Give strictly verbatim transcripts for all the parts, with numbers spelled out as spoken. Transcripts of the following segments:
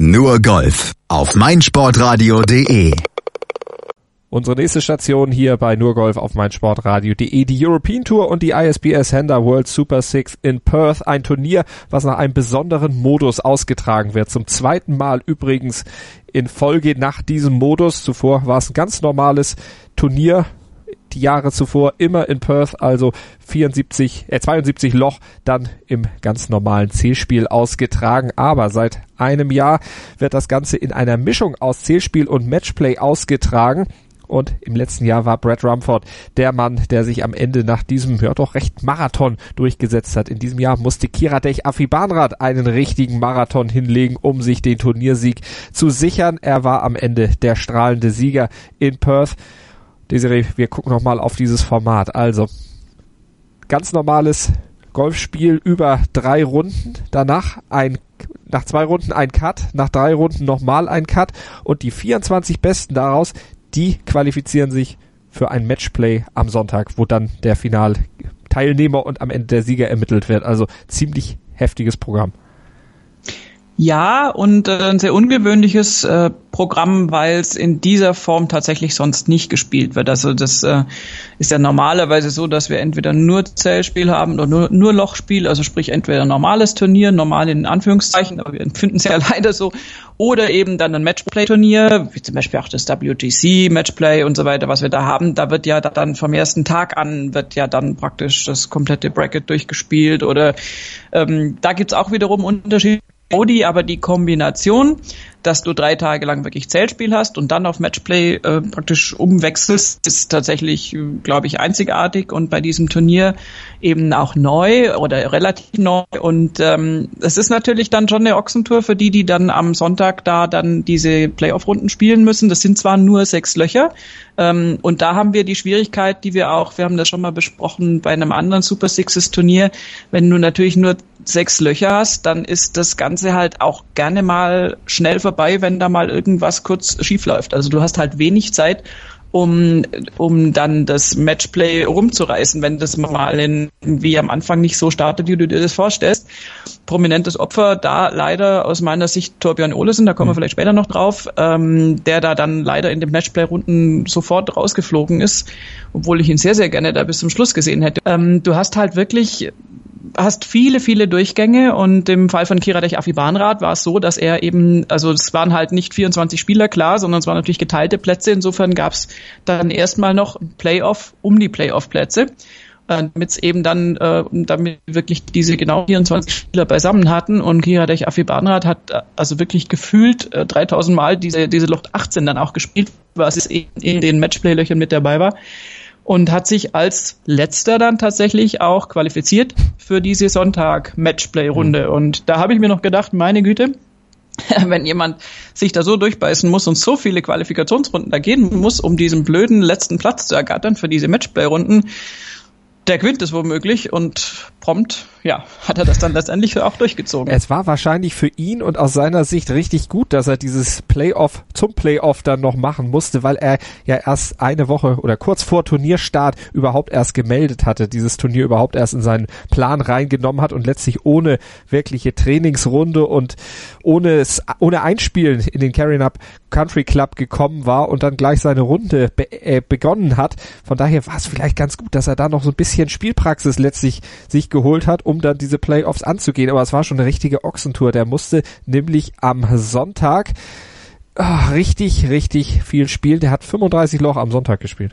Nur Golf auf meinsportradio punkt de. Unsere nächste Station hier bei Nur Golf auf meinsportradio punkt de, die European Tour und die I S B S Honda World Super Six in Perth. Ein Turnier, was nach einem besonderen Modus ausgetragen wird. Zum zweiten Mal übrigens in Folge nach diesem Modus. Zuvor war es ein ganz normales Turnier. Die Jahre zuvor immer in Perth, also vierundsiebzig, äh zweiundsiebzig Loch, dann im ganz normalen Zählspiel ausgetragen. Aber seit einem Jahr wird das Ganze in einer Mischung aus Zählspiel und Matchplay ausgetragen. Und im letzten Jahr war Brad Rumford der Mann, der sich am Ende nach diesem, ja doch recht Marathon durchgesetzt hat. In diesem Jahr musste Kiradech Aphibarnrat einen richtigen Marathon hinlegen, um sich den Turniersieg zu sichern. Er war am Ende der strahlende Sieger in Perth. Desiree, wir gucken nochmal auf dieses Format. Also, ganz normales Golfspiel über drei Runden. Danach ein, nach zwei Runden ein Cut, nach drei Runden nochmal ein Cut. Und die vierundzwanzig Besten daraus, die qualifizieren sich für ein Matchplay am Sonntag, wo dann der Finalteilnehmer und am Ende der Sieger ermittelt wird. Also, ziemlich heftiges Programm. Ja, und äh, ein sehr ungewöhnliches äh, Programm, weil es in dieser Form tatsächlich sonst nicht gespielt wird. Also das äh, ist ja normalerweise so, dass wir entweder nur Zählspiel haben oder nur, nur Lochspiel, also sprich entweder ein normales Turnier, normal in Anführungszeichen, aber wir empfinden es ja leider so, oder eben dann ein Matchplay-Turnier, wie zum Beispiel auch das W G C, Matchplay und so weiter, was wir da haben. Da wird ja dann vom ersten Tag an, wird ja dann praktisch das komplette Bracket durchgespielt oder ähm, da gibt's auch wiederum Unterschiede. Aber die Kombination, dass du drei Tage lang wirklich Zählspiel hast und dann auf Matchplay äh, praktisch umwechselst, ist tatsächlich, glaube ich, einzigartig und bei diesem Turnier eben auch neu oder relativ neu. Und ähm, es ist natürlich dann schon eine Ochsentour für die, die dann am Sonntag da dann diese Playoff-Runden spielen müssen. Das sind zwar nur sechs Löcher, ähm, und da haben wir die Schwierigkeit, die wir auch, wir haben das schon mal besprochen bei einem anderen Super Sixes Turnier, wenn du natürlich nur sechs Löcher hast, dann ist das Ganze halt auch gerne mal schnell vorbei, wenn da mal irgendwas kurz schief läuft. Also du hast halt wenig Zeit, um um dann das Matchplay rumzureißen, wenn das mal in, wie am Anfang nicht so startet, wie du dir das vorstellst. Prominentes Opfer da leider aus meiner Sicht Thorbjörn Olesen, da kommen wir vielleicht später noch drauf, ähm, der da dann leider in den Matchplay-Runden sofort rausgeflogen ist, obwohl ich ihn sehr, sehr gerne da bis zum Schluss gesehen hätte. Ähm, du hast halt wirklich hast viele, viele Durchgänge und im Fall von Kiradech Aphibarnrat war es so, dass er eben, also es waren halt nicht vierundzwanzig Spieler, klar, sondern es waren natürlich geteilte Plätze. Insofern gab es dann erstmal noch Playoff um die Playoff-Plätze, damit es eben dann, äh, damit wirklich diese genau vierundzwanzig Spieler beisammen hatten und Kiradech Aphibarnrat hat äh, also wirklich gefühlt äh, dreitausend Mal diese, diese Loch achtzehn dann auch gespielt, was in, in den Matchplay-Löchern mit dabei war. Und hat sich als letzter dann tatsächlich auch qualifiziert für diese Sonntag-Matchplay-Runde. Mhm. Und da habe ich mir noch gedacht, meine Güte, wenn jemand sich da so durchbeißen muss und so viele Qualifikationsrunden da gehen muss, um diesen blöden letzten Platz zu ergattern für diese Matchplay-Runden, der gewinnt es womöglich und prompt, ja, hat er das dann letztendlich auch durchgezogen. Es war wahrscheinlich für ihn und aus seiner Sicht richtig gut, dass er dieses Playoff zum Playoff dann noch machen musste, weil er ja erst eine Woche oder kurz vor Turnierstart überhaupt erst gemeldet hatte, dieses Turnier überhaupt erst in seinen Plan reingenommen hat und letztlich ohne wirkliche Trainingsrunde und ohne ohne Einspielen in den Carrying Up Country Club gekommen war und dann gleich seine Runde be- äh, begonnen hat. Von daher war es vielleicht ganz gut, dass er da noch so ein bisschen Spielpraxis letztlich sich geholt hat, um dann diese Playoffs anzugehen. Aber es war schon eine richtige Ochsentour. Der musste nämlich am Sonntag oh, richtig, richtig viel spielen. Der hat fünfunddreißig Loch am Sonntag gespielt.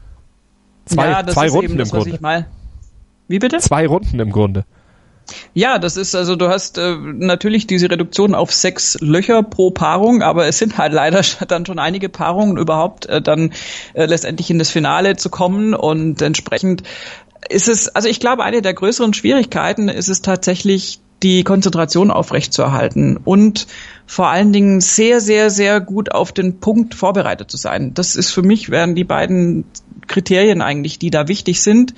Zwei, ja, das zwei ist Runden eben das, im Grunde. Was ich mal. Wie bitte? Zwei Runden im Grunde. Ja, das ist, also du hast äh, natürlich diese Reduktion auf sechs Löcher pro Paarung, aber es sind halt leider dann schon einige Paarungen überhaupt äh, dann äh, letztendlich in das Finale zu kommen und entsprechend ist es, also ich glaube, eine der größeren Schwierigkeiten ist es tatsächlich, die Konzentration aufrechtzuerhalten und vor allen Dingen sehr, sehr, sehr gut auf den Punkt vorbereitet zu sein. Das ist für mich, wären die beiden Kriterien eigentlich, die da wichtig sind.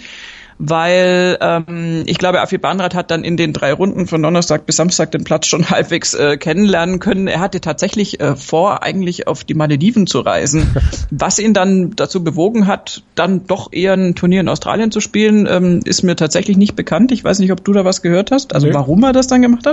Weil ähm, ich glaube, Aphibarnrat hat dann in den drei Runden von Donnerstag bis Samstag den Platz schon halbwegs äh, kennenlernen können. Er hatte tatsächlich äh, vor, eigentlich auf die Malediven zu reisen, was ihn dann dazu bewogen hat, dann doch eher ein Turnier in Australien zu spielen, ähm, ist mir tatsächlich nicht bekannt. Ich weiß nicht, ob du da was gehört hast, also nee. Warum er das dann gemacht hat?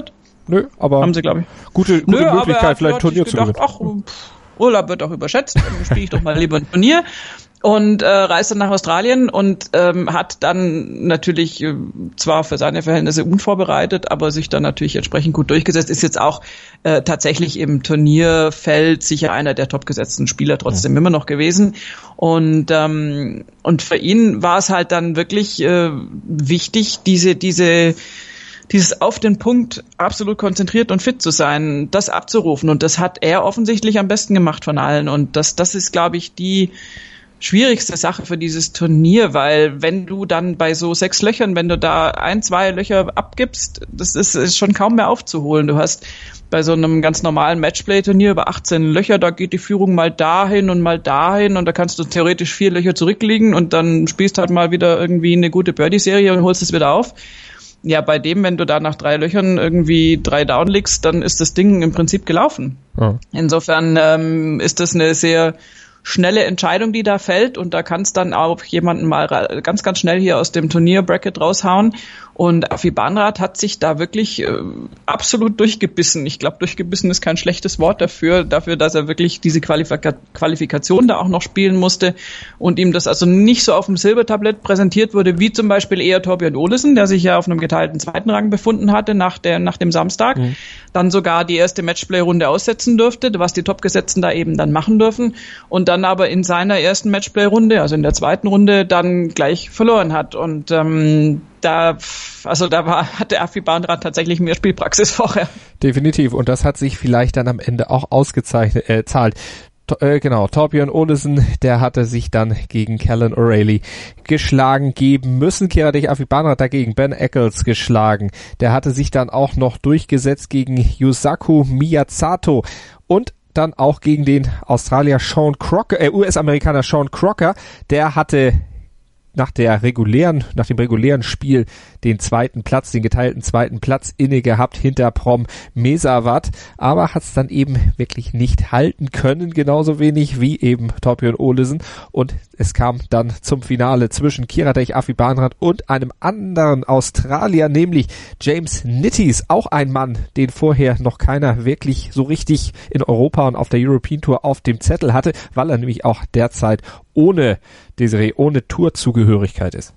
Nö, aber haben sie, glaube ich. Gute, gute Nö, Möglichkeit, vielleicht ein Turnier gedacht, zu gewinnen. Ach, pff, Urlaub wird auch überschätzt, dann spiele ich doch mal lieber ein Turnier. Und äh, reist dann nach Australien und ähm, hat dann natürlich äh, zwar für seine Verhältnisse unvorbereitet, aber sich dann natürlich entsprechend gut durchgesetzt. Ist jetzt auch äh, tatsächlich im Turnierfeld sicher einer der topgesetzten Spieler trotzdem mhm. immer noch gewesen. Und ähm, und für ihn war es halt dann wirklich äh, wichtig, diese diese dieses auf den Punkt absolut konzentriert und fit zu sein, das abzurufen. Und das hat er offensichtlich am besten gemacht von allen. Und das das ist, glaube ich, die schwierigste Sache für dieses Turnier, weil wenn du dann bei so sechs Löchern, wenn du da ein, zwei Löcher abgibst, das ist, ist schon kaum mehr aufzuholen. Du hast bei so einem ganz normalen Matchplay-Turnier über achtzehn Löcher, da geht die Führung mal dahin und mal dahin und da kannst du theoretisch vier Löcher zurückliegen und dann spielst halt mal wieder irgendwie eine gute Birdie-Serie und holst es wieder auf. Ja, bei dem, wenn du da nach drei Löchern irgendwie drei down liegst, dann ist das Ding im Prinzip gelaufen. Ja. Insofern ähm, ist das eine sehr schnelle Entscheidung, die da fällt und da kannst dann auch jemanden mal ganz, ganz schnell hier aus dem Turnierbracket raushauen und Afi Banrath hat sich da wirklich äh, absolut durchgebissen. Ich glaube, durchgebissen ist kein schlechtes Wort dafür, dafür, dass er wirklich diese Qualifika- Qualifikation da auch noch spielen musste und ihm das also nicht so auf dem Silbertablett präsentiert wurde, wie zum Beispiel eher Thorbjørn Olesen, der sich ja auf einem geteilten zweiten Rang befunden hatte nach der nach dem Samstag, mhm. dann sogar die erste Matchplay-Runde aussetzen durfte, was die Topgesetzten da eben dann machen dürfen und dann aber in seiner ersten Matchplay-Runde, also in der zweiten Runde, dann gleich verloren hat und ähm, da, also da war, hat der Afi Banrath tatsächlich mehr Spielpraxis vorher. Definitiv. Und das hat sich vielleicht dann am Ende auch ausgezeichnet, äh, zahlt. To, äh, genau, Thorbjørn Olesen, der hatte sich dann gegen Callan O'Reilly geschlagen geben müssen. Kiradech Afi Banrath dagegen Ben Eccles geschlagen. Der hatte sich dann auch noch durchgesetzt gegen Yusaku Miyazato und dann auch gegen den Australier Sean Crocker, äh, U S-Amerikaner Sean Crocker. Der hatte nach der regulären, nach dem regulären Spiel den zweiten Platz, den geteilten zweiten Platz inne gehabt hinter Prom Mesawat, aber hat es dann eben wirklich nicht halten können, genauso wenig wie eben Thorbjørn Olesen und es kam dann zum Finale zwischen Kiradech Afi Banrath und einem anderen Australier, nämlich James Nitties, auch ein Mann, den vorher noch keiner wirklich so richtig in Europa und auf der European Tour auf dem Zettel hatte, weil er nämlich auch derzeit ohne Desiree, ohne Tourzugehörigkeit ist.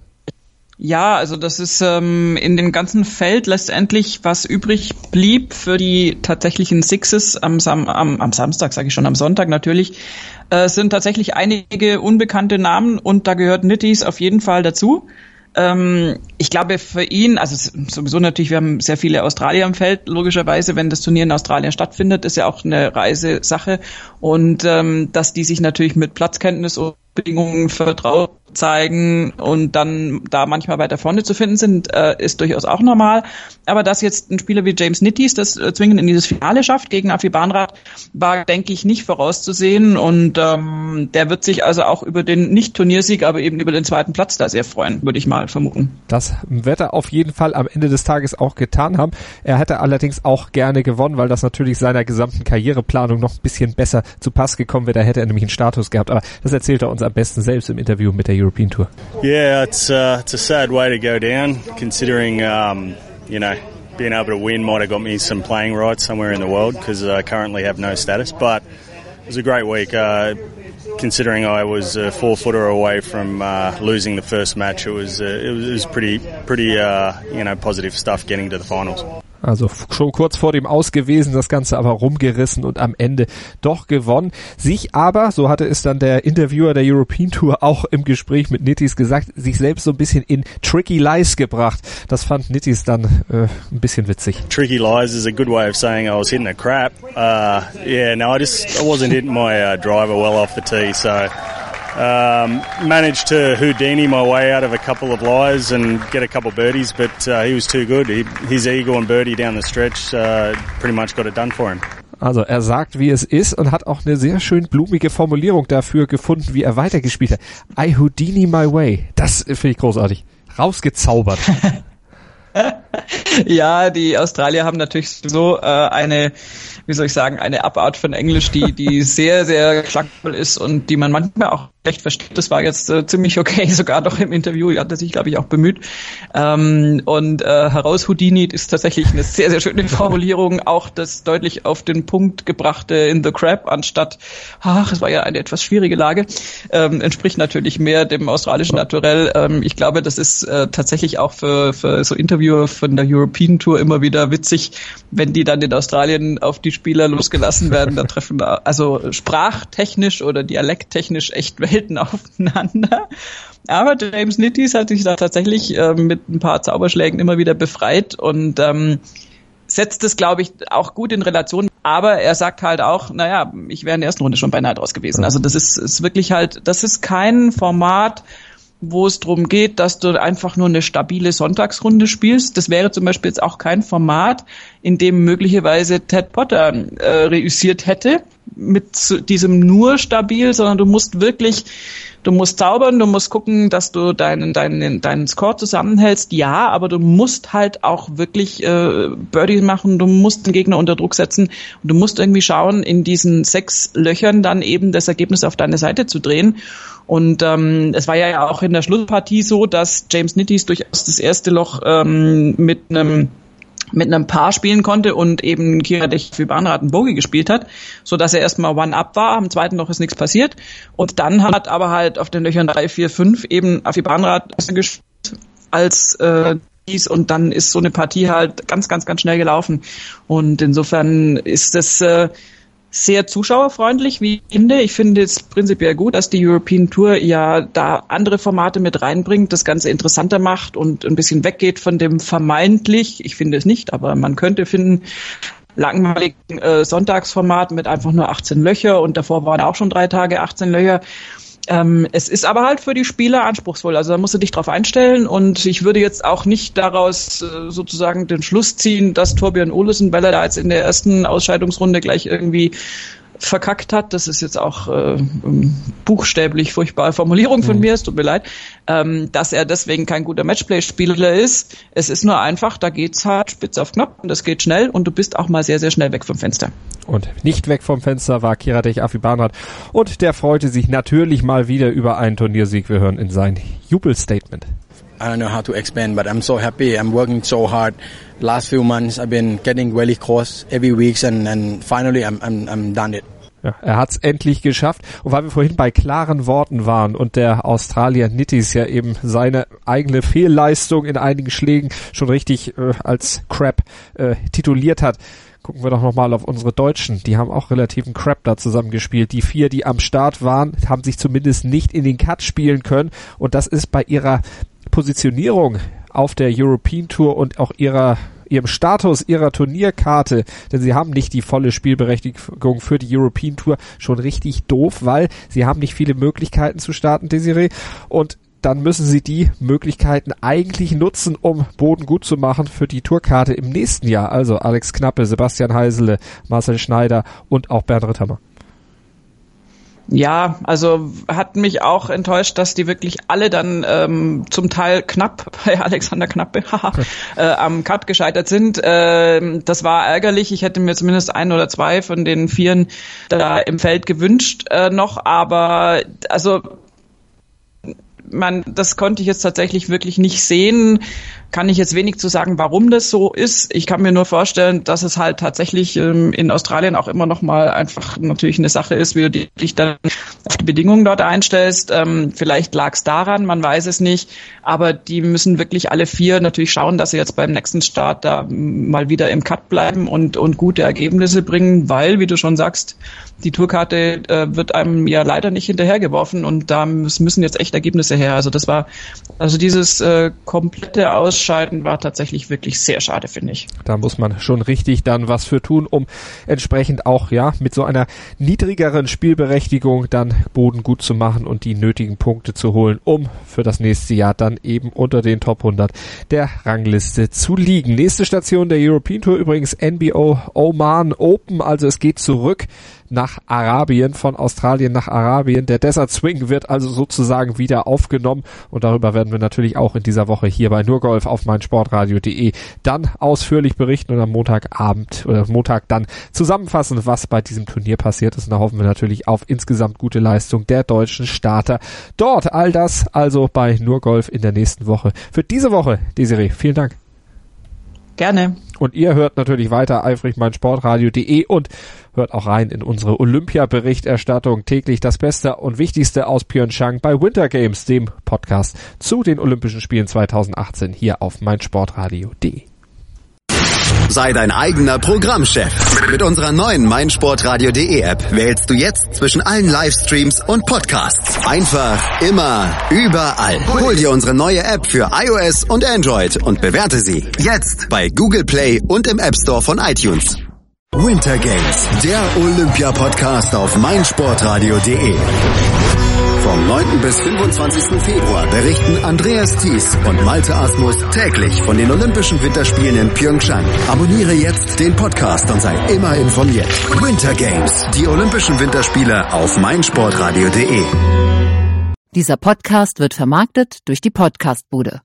Ja, also das ist ähm, in dem ganzen Feld letztendlich, was übrig blieb für die tatsächlichen Sixes am, Sam- am, am Samstag, sage ich schon, am Sonntag natürlich, äh, sind tatsächlich einige unbekannte Namen und da gehört Nitties auf jeden Fall dazu. Ähm, ich glaube für ihn, also sowieso natürlich, wir haben sehr viele Australier im Feld, logischerweise, wenn das Turnier in Australien stattfindet, ist ja auch eine Reisesache und ähm, dass die sich natürlich mit Platzkenntnis und Bedingungen vertraut zeigen und dann da manchmal weiter vorne zu finden sind, äh, ist durchaus auch normal. Aber dass jetzt ein Spieler wie James Nitties das äh, zwingend in dieses Finale schafft gegen Afi Banrath, war, denke ich, nicht vorauszusehen und ähm, der wird sich also auch über den Nicht-Turniersieg, aber eben über den zweiten Platz da sehr freuen, würde ich mal vermuten. Das wird er auf jeden Fall am Ende des Tages auch getan haben. Er hätte allerdings auch gerne gewonnen, weil das natürlich seiner gesamten Karriereplanung noch ein bisschen besser zu Pass gekommen wäre. Da hätte er nämlich einen Status gehabt, aber das erzählt er uns am besten selbst im Interview mit der European Tour. Yeah, it's uh, it's a sad way to go down, considering um, you know, being able to win might have got me some playing rights somewhere in the world because I currently have no status. But it was a great week, uh, considering I was a four footer away from uh, losing the first match. It was uh, it was, it was pretty pretty uh, you know, positive stuff getting to the finals. Also schon kurz vor dem Aus gewesen, das Ganze aber rumgerissen und am Ende doch gewonnen. Sich aber, so hatte es dann der Interviewer der European Tour auch im Gespräch mit Nitties gesagt, sich selbst so ein bisschen in Tricky Lies gebracht. Das fand Nitties dann äh, ein bisschen witzig. Tricky Lies is a good way of saying I was hitting a crap. Uh, yeah, no, I just I wasn't hitting my uh, driver well off the tee, so Um, managed to Houdini my way out of a couple of lies and get a couple of birdies, but uh, he was too good. He, his eagle and birdie down the stretch uh, pretty much got it done for him. Also er sagt, wie es ist und hat auch eine sehr schön blumige Formulierung dafür gefunden, wie er weitergespielt hat. I Houdini my way. Das finde ich großartig. Rausgezaubert. Ja, die Australier haben natürlich so äh, eine, wie soll ich sagen, eine Abart von Englisch, die die sehr, sehr schlagvoll ist und die man manchmal auch schlecht versteht. Das war jetzt äh, ziemlich okay, sogar doch im Interview. Er hat sich, glaube ich, auch bemüht. Ähm, und äh, heraus Houdini ist tatsächlich eine sehr, sehr schöne Formulierung. Auch das deutlich auf den Punkt gebrachte in the crap anstatt, ach, es war ja eine etwas schwierige Lage, ähm, entspricht natürlich mehr dem australischen Naturell. Ähm, ich glaube, das ist äh, tatsächlich auch für, für so Interviewer von der European Tour immer wieder witzig, wenn die dann in Australien auf die Spieler losgelassen werden. Da treffen da also sprachtechnisch oder dialekttechnisch echt Welten aufeinander. Aber James Nittys hat sich da tatsächlich äh, mit ein paar Zauberschlägen immer wieder befreit und ähm, setzt es, glaube ich, auch gut in Relation. Aber er sagt halt auch, naja, ich wäre in der ersten Runde schon beinahe draus gewesen. Also das ist, ist wirklich halt, das ist kein Format, wo es darum geht, dass du einfach nur eine stabile Sonntagsrunde spielst. Das wäre zum Beispiel jetzt auch kein Format, in dem möglicherweise Ted Potter äh, reüssiert hätte mit diesem nur stabil, sondern du musst wirklich, du musst zaubern, du musst gucken, dass du deinen deinen deinen Score zusammenhältst, ja, aber du musst halt auch wirklich äh, Birdies machen, du musst den Gegner unter Druck setzen und du musst irgendwie schauen, in diesen sechs Löchern dann eben das Ergebnis auf deine Seite zu drehen. Und ähm, es war ja auch in der Schlusspartie so, dass James Nittys durchaus das erste Loch ähm, mit einem mit einem Paar spielen konnte und eben Kiradech Afibanrat einen Bogey gespielt hat, so dass er erstmal One-Up war, am zweiten Loch ist nichts passiert und dann hat aber halt auf den Löchern drei, vier, fünf eben Afibanrat gespielt als äh, dies und dann ist so eine Partie halt ganz, ganz, ganz schnell gelaufen und insofern ist es äh, sehr zuschauerfreundlich, wie ich finde. Ich finde es prinzipiell gut, dass die European Tour ja da andere Formate mit reinbringt, das Ganze interessanter macht und ein bisschen weggeht von dem vermeintlich, ich finde es nicht, aber man könnte finden, langweiligen äh, Sonntagsformat mit einfach nur achtzehn Löcher und davor waren auch schon drei Tage achtzehn Löcher. Ähm, es ist aber halt für die Spieler anspruchsvoll, also da musst du dich drauf einstellen und ich würde jetzt auch nicht daraus äh, sozusagen den Schluss ziehen, dass Thorbjörn Olesen, weil er da jetzt in der ersten Ausscheidungsrunde gleich irgendwie verkackt hat, das ist jetzt auch äh, buchstäblich furchtbare Formulierung von mhm. mir, es tut mir leid, ähm, dass er deswegen kein guter Matchplay-Spieler ist. Es ist nur einfach, da geht's halt spitz auf Knopf und das geht schnell und du bist auch mal sehr, sehr schnell weg vom Fenster. Und nicht weg vom Fenster war Kiradech Afibanrat und der freute sich natürlich mal wieder über einen Turniersieg. Wir hören in sein Jubelstatement. I don't know how to explain, but I'm so happy. I'm working so hard. Last few months I've been getting really close every week and, and finally I'm, I'm, I'm done it. Ja, er hat's endlich geschafft. Und weil wir vorhin bei klaren Worten waren und der Australier Nittys ja eben seine eigene Fehlleistung in einigen Schlägen schon richtig äh, als Crap äh, tituliert hat, gucken wir doch nochmal auf unsere Deutschen. Die haben auch relativen Crap da zusammengespielt. Die vier, die am Start waren, haben sich zumindest nicht in den Cut spielen können. Und das ist bei ihrer Positionierung auf der European Tour und auch ihrer ihrem Status, ihrer Turnierkarte, denn sie haben nicht die volle Spielberechtigung für die European Tour, schon richtig doof, weil sie haben nicht viele Möglichkeiten zu starten, Desiree, und dann müssen sie die Möglichkeiten eigentlich nutzen, um Boden gut zu machen für die Tourkarte im nächsten Jahr. Also Alex Knappe, Sebastian Heisele, Marcel Schneider und auch Bernd Ritthammer. Ja, also hat mich auch enttäuscht, dass die wirklich alle dann ähm, zum Teil knapp bei Alexander Knappe äh, am Cut gescheitert sind. Ähm, das war ärgerlich. Ich hätte mir zumindest ein oder zwei von den Vieren da im Feld gewünscht äh, noch, aber also man, das konnte ich jetzt tatsächlich wirklich nicht sehen. Kann ich jetzt wenig zu sagen, warum das so ist. Ich kann mir nur vorstellen, dass es halt tatsächlich ähm, in Australien auch immer noch mal einfach natürlich eine Sache ist, wie du dich dann auf die Bedingungen dort einstellst. Ähm, vielleicht lag es daran, man weiß es nicht. Aber die müssen wirklich alle vier natürlich schauen, dass sie jetzt beim nächsten Start da mal wieder im Cut bleiben und, und gute Ergebnisse bringen, weil, wie du schon sagst, die Tourkarte äh, wird einem ja leider nicht hinterhergeworfen und da müssen jetzt echt Ergebnisse her. Also das war, also dieses äh, komplette Ausscheiden war tatsächlich wirklich sehr schade, finde ich. Da muss man schon richtig dann was für tun, um entsprechend auch ja mit so einer niedrigeren Spielberechtigung dann Boden gut zu machen und die nötigen Punkte zu holen, um für das nächste Jahr dann eben unter den Top hundert der Rangliste zu liegen. Nächste Station der European Tour übrigens N B O Oman Open, also es geht zurück nach Arabien, von Australien nach Arabien. Der Desert Swing wird also sozusagen wieder aufgenommen und darüber werden wir natürlich auch in dieser Woche hier bei nur Golf auf meinsportradio punkt de dann ausführlich berichten und am Montagabend oder Montag dann zusammenfassen, was bei diesem Turnier passiert ist. Und da hoffen wir natürlich auf insgesamt gute Leistung der deutschen Starter dort. All das also bei nur Golf in der nächsten Woche. Für diese Woche, Desiree, vielen Dank. Gerne. Und ihr hört natürlich weiter eifrig meinsportradio punkt de und hört auch rein in unsere Olympia-Berichterstattung. Täglich das Beste und Wichtigste aus Pyeongchang bei Winter Games, dem Podcast zu den Olympischen Spielen zweitausendachtzehn hier auf meinsportradio punkt de. Sei dein eigener Programmchef. Mit unserer neuen meinsportradio punkt de App wählst du jetzt zwischen allen Livestreams und Podcasts. Einfach, immer, überall. Hol dir unsere neue App für iOS und Android und bewerte sie jetzt bei Google Play und im App Store von iTunes. Winter Games, der Olympia-Podcast auf meinsportradio punkt de. Vom neunten bis fünfundzwanzigsten Februar berichten Andreas Thies und Malte Asmus täglich von den Olympischen Winterspielen in Pyeongchang. Abonniere jetzt den Podcast und sei immer informiert. Winter Games, die Olympischen Winterspiele auf meinsportradio punkt de. Dieser Podcast wird vermarktet durch die Podcastbude.